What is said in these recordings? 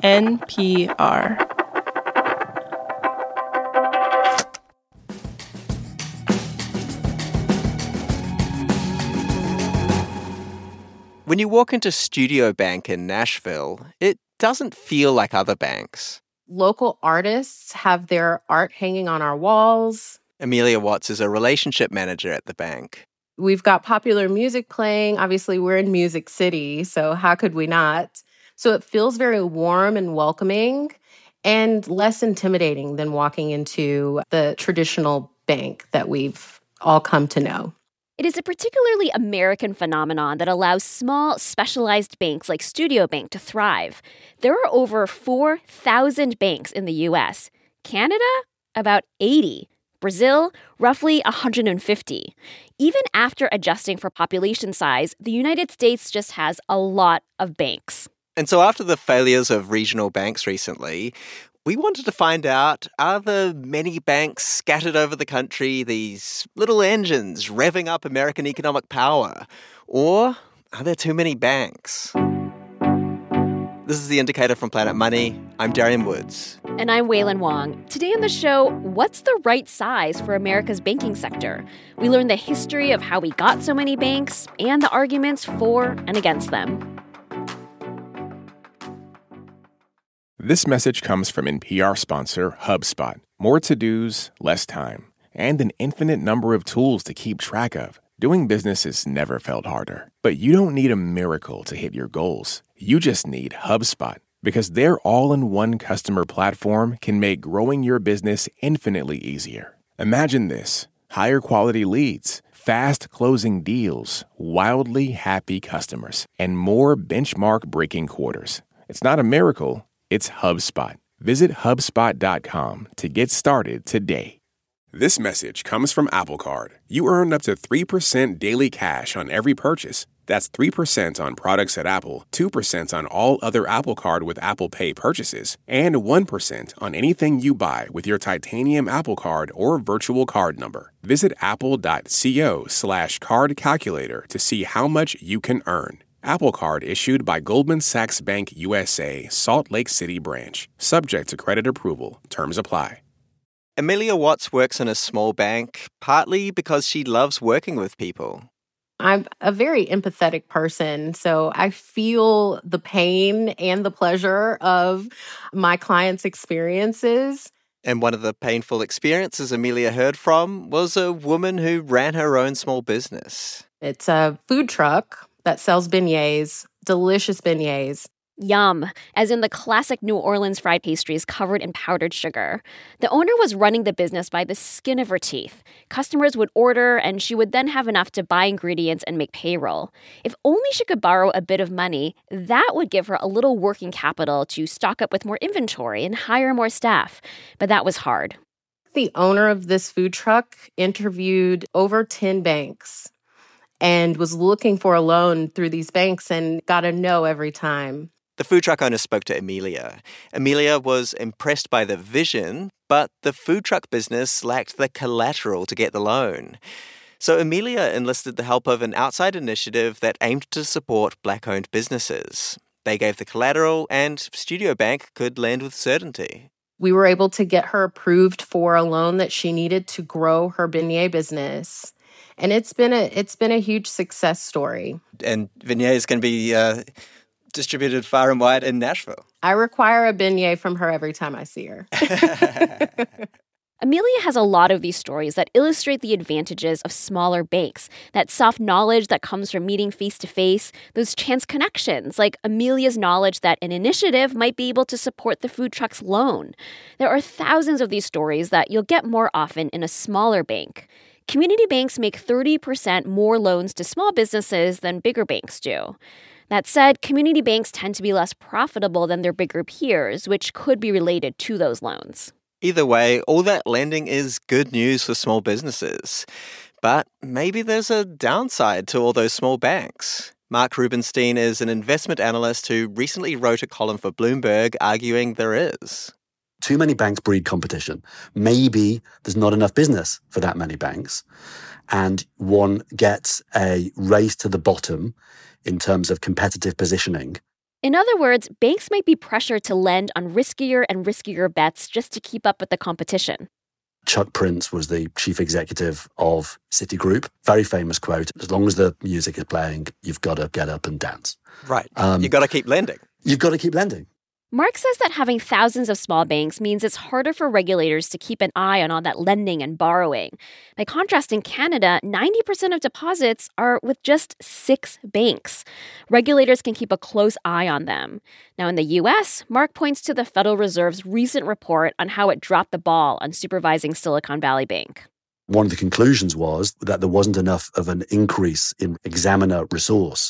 NPR. When you walk into Studio Bank in Nashville, it doesn't feel like other banks. Local artists have their art hanging on our walls. Amelia Watts is a relationship manager at the bank. We've got popular music playing. Obviously, we're in Music City, so how could we not? So it feels very warm and welcoming and less intimidating than walking into the traditional bank that we've all come to know. It is a particularly American phenomenon that allows small, specialized banks like Studio Bank to thrive. There are over 4,000 banks in the U.S. Canada, about 80. Brazil, roughly 150. Even after adjusting for population size, the United States just has a lot of banks. And so after the failures of regional banks recently, we wanted to find out, are the many banks scattered over the country these little engines revving up American economic power? Or are there too many banks? This is The Indicator from Planet Money. I'm Darian Woods. And I'm Wailin Wong. Today on the show, what's the right size for America's banking sector? We learn the history of how we got so many banks and the arguments for and against them. This message comes from NPR sponsor HubSpot. More to-dos, less time, and an infinite number of tools to keep track of. Doing business has never felt harder. But you don't need a miracle to hit your goals. You just need HubSpot, because their all-in-one customer platform can make growing your business infinitely easier. Imagine this: higher quality leads, fast closing deals, wildly happy customers, and more benchmark-breaking quarters. It's not a miracle. It's HubSpot. Visit HubSpot.com to get started today. This message comes from Apple Card. You earn up to 3% daily cash on every purchase. That's 3% on products at Apple, 2% on all other Apple Card with Apple Pay purchases, and 1% on anything you buy with your titanium Apple Card or virtual card number. Visit apple.co/card calculator to see how much you can earn. Apple Card issued by Goldman Sachs Bank USA, Salt Lake City branch. Subject to credit approval. Terms apply. Amelia Watts works in a small bank, partly because she loves working with people. I'm a very empathetic person, so I feel the pain and the pleasure of my clients' experiences. And one of the painful experiences Amelia heard from was a woman who ran her own small business. It's a food truck that sells beignets, delicious beignets. Yum, as in the classic New Orleans fried pastries covered in powdered sugar. The owner was running the business by the skin of her teeth. Customers would order, and she would then have enough to buy ingredients and make payroll. If only she could borrow a bit of money, that would give her a little working capital to stock up with more inventory and hire more staff. But that was hard. The owner of this food truck interviewed over 10 banks and was looking for a loan through these banks and got a no every time. The food truck owner spoke to Amelia. Amelia was impressed by the vision, but the food truck business lacked the collateral to get the loan. So Amelia enlisted the help of an outside initiative that aimed to support Black-owned businesses. They gave the collateral, and Studio Bank could lend with certainty. We were able to get her approved for a loan that she needed to grow her beignet business. And it's been a huge success story. And beignets can be distributed far and wide in Nashville. I require a beignet from her every time I see her. Amelia has a lot of these stories that illustrate the advantages of smaller banks, that soft knowledge that comes from meeting face-to-face, those chance connections, like Amelia's knowledge that an initiative might be able to support the food truck's loan. There are thousands of these stories that you'll get more often in a smaller bank. Community banks make 30% more loans to small businesses than bigger banks do. That said, community banks tend to be less profitable than their bigger peers, which could be related to those loans. Either way, all that lending is good news for small businesses. But maybe there's a downside to all those small banks. Mark Rubenstein is an investment analyst who recently wrote a column for Bloomberg arguing there is. Too many banks breed competition. Maybe there's not enough business for that many banks, and one gets a race to the bottom in terms of competitive positioning. In other words, banks might be pressured to lend on riskier and riskier bets just to keep up with the competition. Chuck Prince was the chief executive of Citigroup. Very famous quote, as long as the music is playing, you've got to get up and dance. Right. You've got to keep lending. You've got to keep lending. Mark says that having thousands of small banks means it's harder for regulators to keep an eye on all that lending and borrowing. By contrast, in Canada, 90% of deposits are with just 6 banks. Regulators can keep a close eye on them. Now, in the U.S., Mark points to the Federal Reserve's recent report on how it dropped the ball on supervising Silicon Valley Bank. One of the conclusions was that there wasn't enough of an increase in examiner resource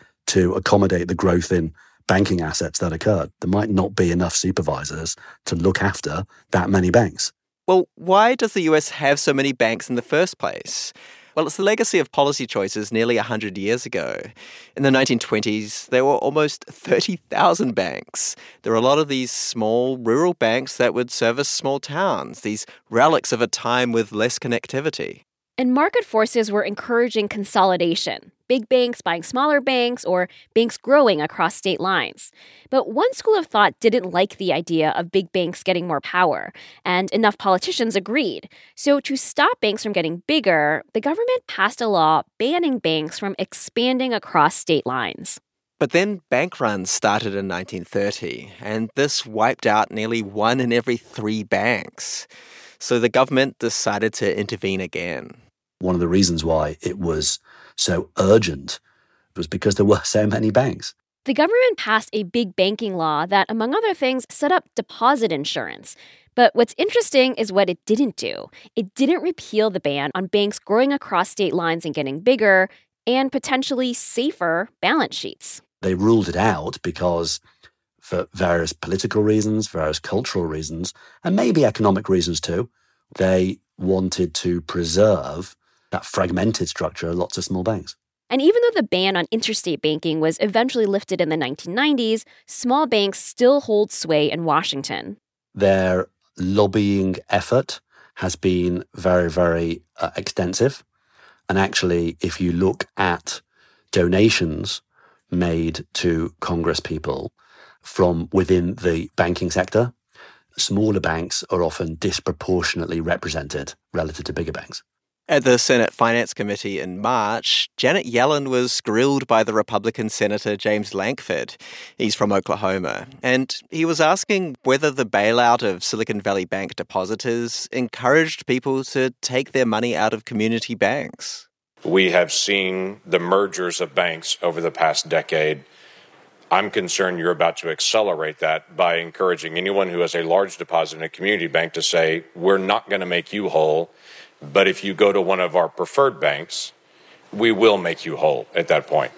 to accommodate the growth in banking assets that occurred. There might not be enough supervisors to look after that many banks. Well, why does the US have so many banks in the first place? Well, it's the legacy of policy choices nearly 100 years ago. In the 1920s, there were almost 30,000 banks. There were a lot of these small rural banks that would service small towns, these relics of a time with less connectivity. And market forces were encouraging consolidation, big banks buying smaller banks or banks growing across state lines. But one school of thought didn't like the idea of big banks getting more power, and enough politicians agreed. So to stop banks from getting bigger, the government passed a law banning banks from expanding across state lines. But then bank runs started in 1930, and this wiped out nearly 1 in every 3 banks. So the government decided to intervene again. One of the reasons why it was so urgent was because there were so many banks. The government passed a big banking law that, among other things, set up deposit insurance. But what's interesting is what it didn't do. It didn't repeal the ban on banks growing across state lines and getting bigger and potentially safer balance sheets. They ruled it out because for various political reasons, various cultural reasons, and maybe economic reasons too, they wanted to preserve that fragmented structure of lots of small banks. And even though the ban on interstate banking was eventually lifted in the 1990s, small banks still hold sway in Washington. Their lobbying effort has been very, very extensive. And actually, if you look at donations made to Congress people from within the banking sector, smaller banks are often disproportionately represented relative to bigger banks. At the Senate Finance Committee in March, Janet Yellen was grilled by the Republican Senator James Lankford. He's from Oklahoma. And he was asking whether the bailout of Silicon Valley Bank depositors encouraged people to take their money out of community banks. We have seen the mergers of banks over the past decade. I'm concerned you're about to accelerate that by encouraging anyone who has a large deposit in a community bank to say, we're not going to make you whole. But if you go to one of our preferred banks, we will make you whole at that point.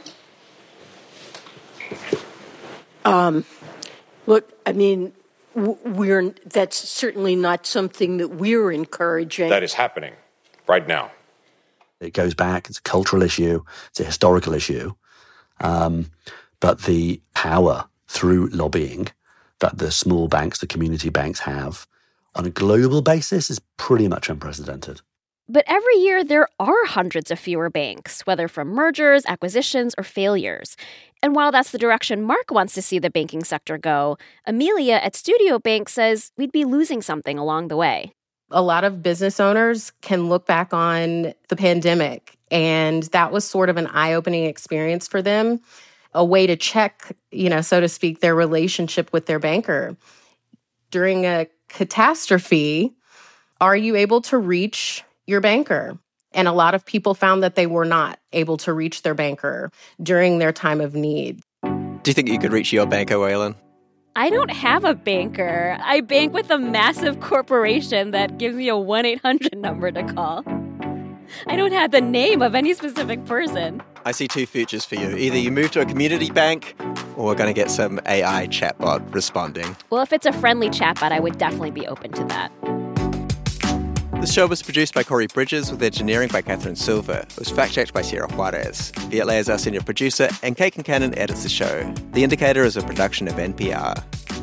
Look, I mean, that's certainly not something that we're encouraging. That is happening right now. It goes back, it's a cultural issue, it's a historical issue. But the power through lobbying that the small banks, the community banks have on a global basis is pretty much unprecedented. But every year, there are hundreds of fewer banks, whether from mergers, acquisitions, or failures. And while that's the direction Mark wants to see the banking sector go, Amelia at Studio Bank says we'd be losing something along the way. A lot of business owners can look back on the pandemic, and that was sort of an eye-opening experience for them, a way to check, so to speak, their relationship with their banker. During a catastrophe, are you able to reach your banker? And a lot of people found that they were not able to reach their banker during their time of need. Do you think you could reach your banker, Waylon? I don't have a banker. I bank with a massive corporation that gives me a 1-800 number to call. I don't have the name of any specific person. I see 2 futures for you. Either you move to a community bank, or we're going to get some AI chatbot responding. Well, if it's a friendly chatbot, I would definitely be open to that. The show was produced by Corey Bridges with engineering by Catherine Silver. It was fact-checked by Sierra Juarez. Viet Le is our senior producer, and Kate Kincannon edits the show. The Indicator is a production of NPR.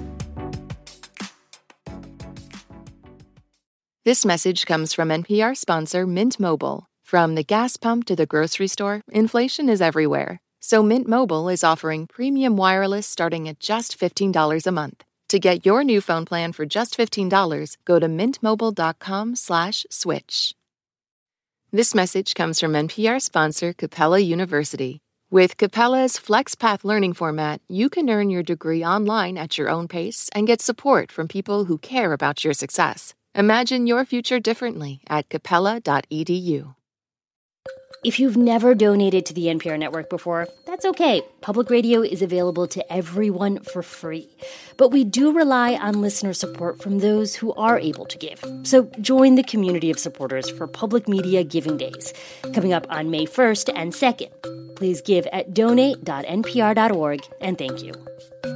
This message comes from NPR sponsor Mint Mobile. From the gas pump to the grocery store, inflation is everywhere. So Mint Mobile is offering premium wireless starting at just $15 a month. To get your new phone plan for just $15, go to mintmobile.com/switch. This message comes from NPR sponsor Capella University. With Capella's FlexPath learning format, you can earn your degree online at your own pace and get support from people who care about your success. Imagine your future differently at capella.edu. If you've never donated to the NPR network before, that's okay. Public radio is available to everyone for free. But we do rely on listener support from those who are able to give. So join the community of supporters for Public Media Giving Days, coming up on May 1st and 2nd. Please give at donate.npr.org, and thank you.